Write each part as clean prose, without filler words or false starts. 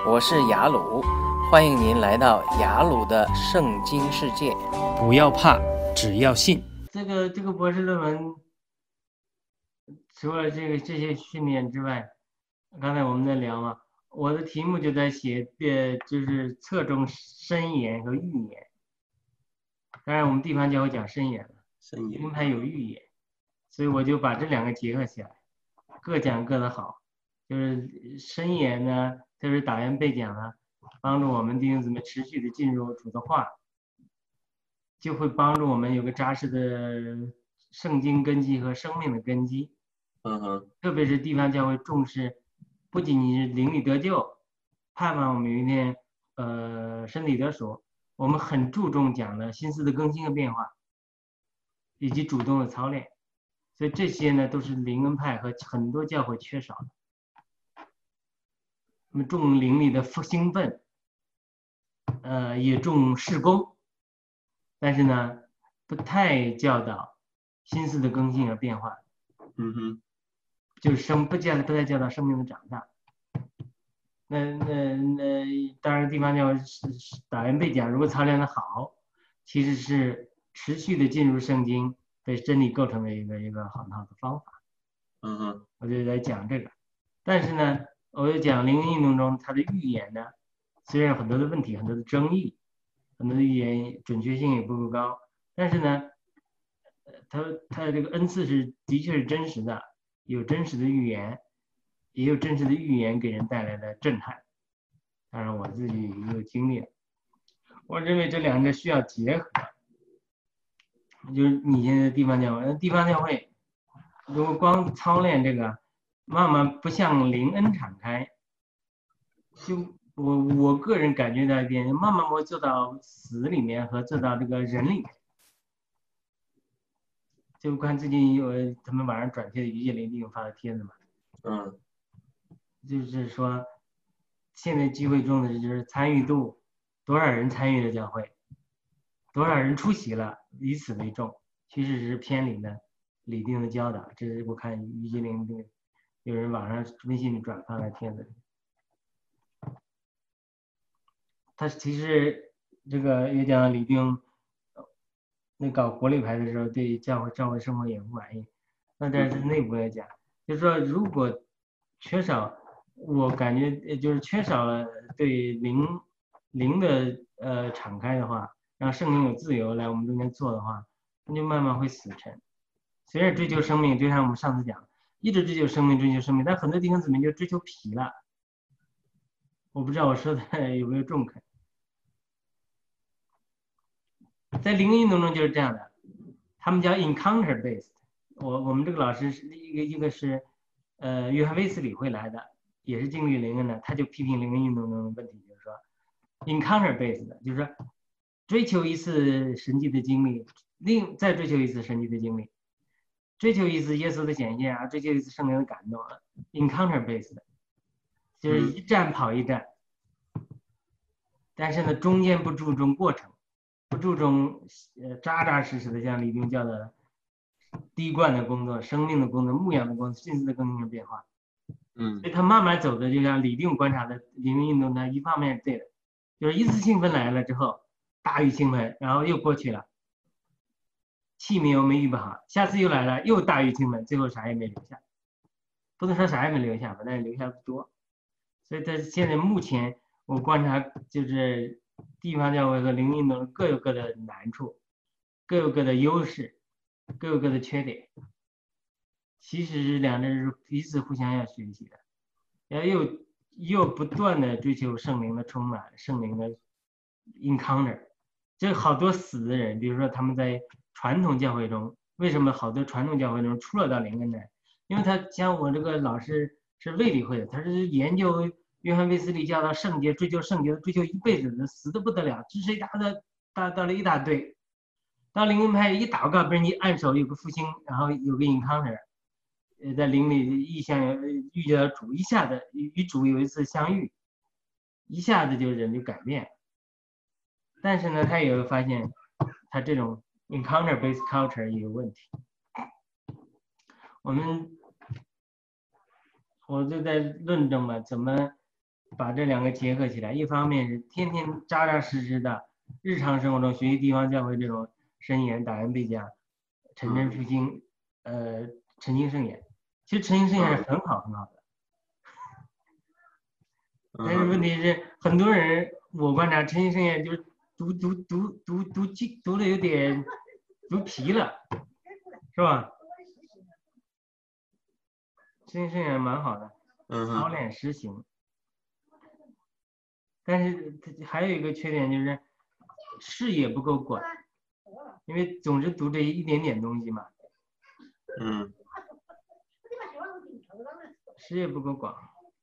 我是雅鲁，欢迎您来到雅鲁的圣经世界。 不要怕，只要信。 这个博士论文，除了这些训练之外，刚才我们在聊嘛，我的题目就在写，就是侧重申言和预言。当然，我们地方教会讲申言了，灵恩派有预言，所以我就把这两个结合起来，各讲各的好。就是申言呢，特别是导言背讲呢，帮助我们弟兄姊妹持续的进入主的话，就会帮助我们有个扎实的圣经根基和生命的根基。特别是地方教会重视，不仅仅是灵里得救，盼望我们有一天身体得赎，我们很注重讲的心思的更新和变化，以及主动的操练。所以这些呢，都是灵恩派和很多教会缺少的。那么重灵里的兴奋，也重事工，但是呢，不太教导心思的更新和变化。就是不太教导生命的长大。那当然地方教导言背讲，如果操练的好，其实是持续的进入圣经对真理构成的一个很好的方法。我就在讲这个。但是呢，我就讲灵恩运动中它的预言呢，虽然有很多的问题，很多的争议，很多的预言准确性也不够高，但是呢，它这个恩赐的确是真实的，有真实的预言，也有真实的预言给人带来的震撼。当然我自己也有经历，我认为这两者需要结合。就是你现在地方教会如果光操练这个，慢慢不向灵恩敞开，就我个人感觉到一点，慢慢会做到死里面和做到这个人里面。就看最近他们网上转贴的于建林弟兄发的帖子嘛，就是说现在聚会中的就是参与度，多少人参与了教会，多少人出席了，以此为重，其实是偏离了李定的教导。这是我看于建林有人网上微信里转发了帖子，他其实这个也讲李定那搞国力牌的时候对教会生活也不满意。那但是内部来讲，就是说如果缺少，我感觉就是缺少了对灵的敞开的话，让圣灵有自由来我们中间做的话，那就慢慢会死沉。虽然追求生命，就像我们上次讲，一直追求生命，但很多弟兄姊妹就追求皮了。我不知道我说的有没有中肯。在灵运动中就是这样的，他们叫 encounter based。我们这个老师是一个是约翰卫斯理会来的，也是经历灵恩的，他就批评灵恩运动中的问题，就是说 encounter based 的，就是说追求一次神迹的经历，再追求一次神迹的经历，追求一次耶稣的显现啊，追求一次圣灵的感动啊 ，encounter based 的，就是一站跑一站，但是呢中间不注重过程。不注重扎扎实实的像李定教的滴灌的工作、生命的工作、牧养的工作、心思的更新和变化。所以他慢慢走的就像李定观察的灵运动呢，一方面对的，就是一次兴奋来了之后大于兴奋，然后又过去了，器皿又没预备好，下次又来了又大于兴奋，最后啥也没留下。不能说啥也没留下吧，但是留下不多。所以他现在目前我观察就是地方教会和灵运动各有各的难处，各有各的优势，各有各的缺点。其实是两者是彼此互相要学习的，又不断的追求圣灵的充满，圣灵的 encounter。这好多死的人，比如说他们在传统教会中，为什么好多传统教会中出了到灵恩呢？因为他像我这个老师是卫理会的，他是研究约翰卫斯理教导圣洁，追求圣洁，追求一辈子的，死的不得了，支持到了一大堆。到灵恩派一祷告，被人一按手有个复兴，然后有个 encounter， 在灵里意象遇见了主，一下子与主有一次相遇，一下子就人就改变。但是呢，他也会发现他这种 encounter based culture 也有问题。我就在论证了怎么把这两个结合起来，一方面是天天扎扎实实的日常生活中学习地方教会这种申言、打人背讲、晨真复兴、诚心圣言。其实诚心圣言是很好很好的，但是问题是很多人我观察诚心圣言就是读的有点读皮了，是吧？诚心圣言蛮好的，操练实行。但是还有一个缺点就是视野不够广，因为总是读这一点点东西嘛。视野不够广。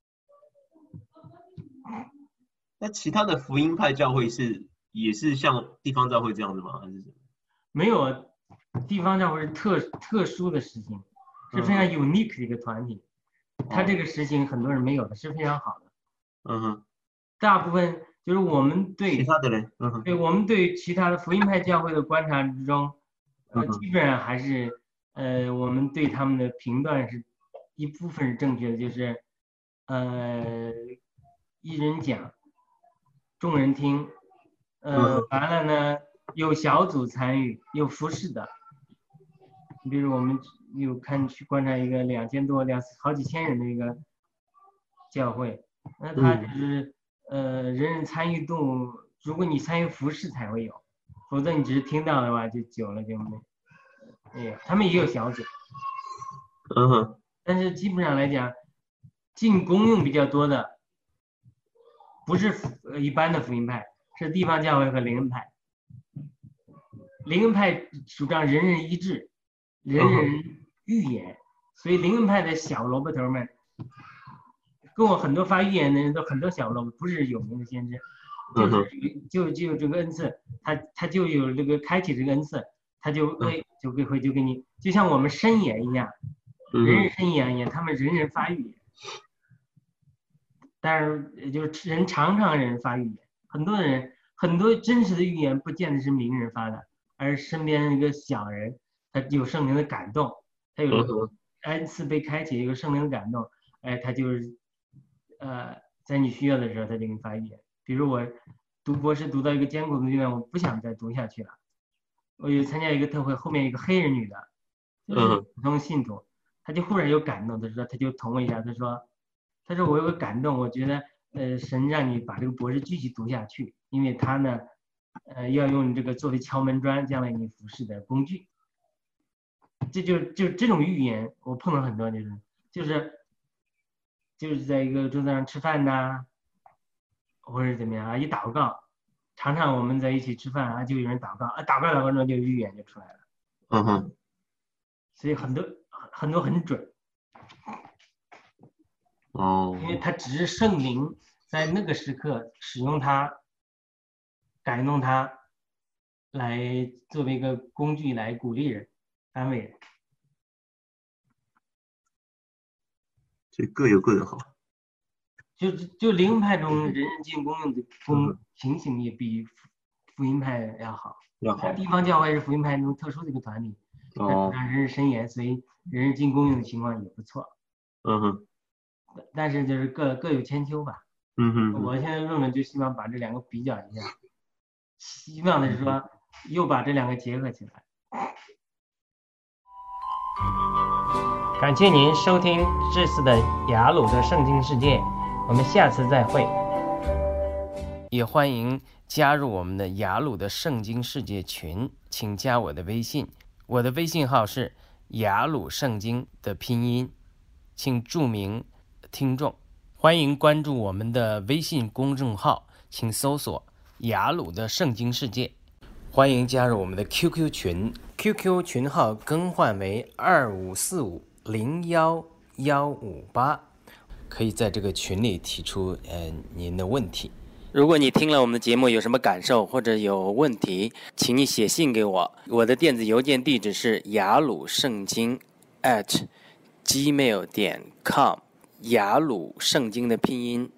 那其他的福音派教会也是像地方教会这样子吗？还是什么？ 没有，地方教会是特殊的实行，是非常 unique 的一个团体。它这个实行很多人没有的，是非常好的。大部分就是我们对其他的人， 对我们对其他的福音派教会的观察之中，基本上还是我们对他们的评断是一部分是正确的，就是一人讲，众人听，完了呢有小组参与，有服侍的。比如我们有去观察一个2000多好几千人的一个教会，那他就是人人参与度，如果你参与服侍才会有，否则你只是听到的话，就久了就没。他们也有小组，但是基本上来讲，进公用比较多的，不是一般的福音派，是地方教会和灵恩派。灵恩派主张人人一致，人人预言，所以灵恩派的小萝卜头们，跟我很多发预言的人都很多小萝卜，不是有名的先知，就有这个恩赐，他就有这个开启这个恩赐，他就会给你，就像我们申言一样，人人申言一样，他们人人发预言，但是就是常人发预言，很多真实的预言不见得是名人发的，而是身边一个小人，他有圣灵的感动，他有恩赐被开启，有圣灵的感动，他就是在你需要的时候他就给你发预言。比如我读博士读到一个艰苦的地方，我不想再读下去了，我有参加一个特会，后面一个黑人女的，就是普通信徒，他就忽然有感动，他就捅我一下，他说我有个感动，我觉得神让你把这个博士继续读下去，因为他呢要用这个作为敲门砖，将来你服侍的工具。就这种预言我碰到很多，就是在一个桌子上吃饭呐，或者怎么样啊，一祷告，常常我们在一起吃饭啊，就有人祷告啊，祷告中就预言就出来了。所以很多很准。因为它只是圣灵在那个时刻使用它，感动它，来作为一个工具来鼓励人、安慰人。 所以各有各的好。 就灵恩派中人人尽公用的情形也比福音派要好。地方教会是福音派中特殊的一个团体，让人人申言，所以人人尽公用的情况也不错。但是就是各有千秋吧。我现在论文就希望把这两个比较一下，希望的是说又把这两个结合起来。 感谢您收听这次的雅鲁的圣经世界，我们下次再会。也欢迎加入我们的雅鲁的圣经世界群，请加我的微信，我的微信号是雅鲁圣经的拼音，请注明听众。欢迎关注我们的微信公众号，请搜索雅鲁的圣经世界。欢迎加入我们的 QQ 群 ，QQ 群号更换为2545011158，可以在这个群里提出您的问题。如果你听了我们的节目有什么感受或者有问题，请你写信给我，我的电子邮件地址是雅鲁圣经@gmail.com， 雅鲁圣经的拼音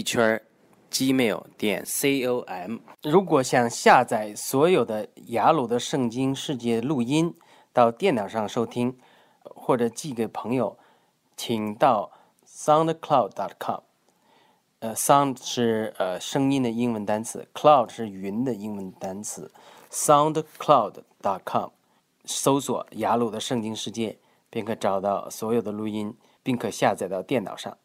A1gmail.com。 如果想下载所有的雅鲁的圣经世界录音到电脑上收听，或者寄给朋友，请到 soundcloud.com。 sound 是声音的英文单词 ，cloud 是云的英文单词 ，soundcloud.com 搜索雅鲁的圣经世界，便可找到所有的录音，并可下载到电脑上。